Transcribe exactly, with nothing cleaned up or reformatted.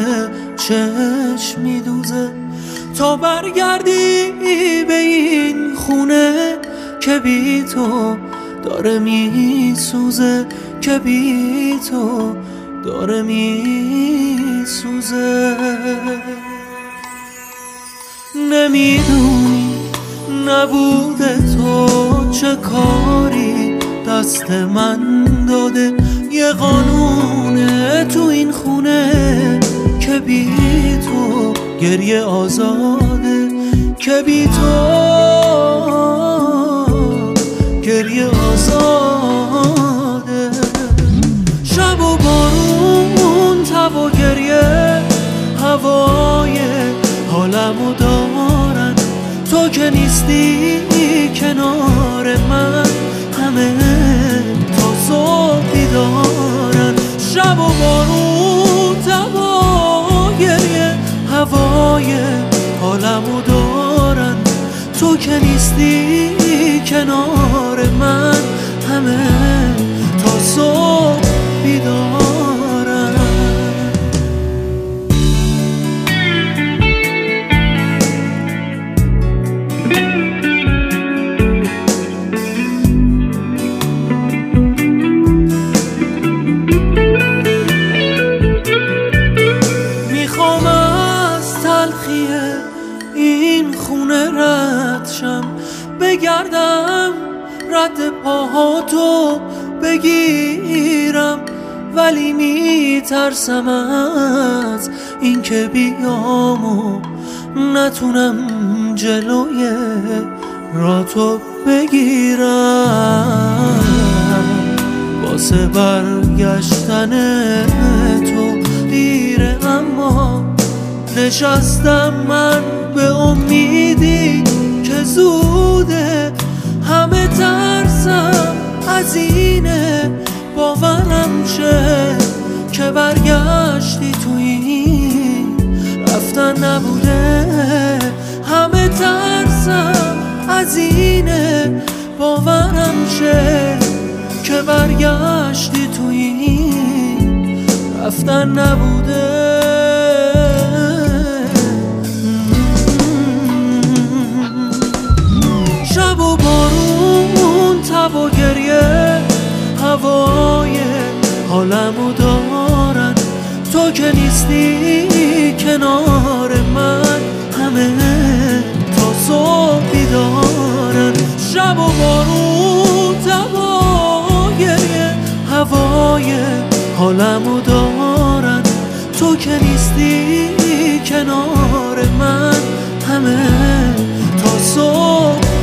چشم میدوزه تا برگردی به این خونه که بی تو داره میسوزه، که بی تو داره میسوزه. نمیدونی نبوده تو چه کاری دست من داده، یه قانونه تو این خونه که بی تو گریه آزاده، که بی تو گریه آزاده. شب و بارون، تب و گریه، هوای حالمو دارن، تو که نیستی کنار من، همه تا صبح بیدارن. شب و بارون، تب و گریه، هوای حالمو دارن، تو که نیستی کنار من، همه تا صبح بیدارن. میخوام از تلخی این خونه رد شم، بگردم رد پاهاتو بگیرم، ولی میترسم از این که بیام و نتونم جلوی راتو بگیرم. واسه برگشتن تو دیره، اما نشستم من به امیدی که زوده. همه ترسم از اینه باورم شه که برگشتی تو این رفتن نبوده. همه ترسم از اینه باورم شه که برگشتی تو این رفتن نبوده. شب و بارون، تب و گریه، هوای حالمو دارن، تو که نیستی کنار من، همه تا صبح بیدارن. شب و بارون، تب و گریه، هوای حالمو دارن، تو که نیستی کنار من، همه تا صبح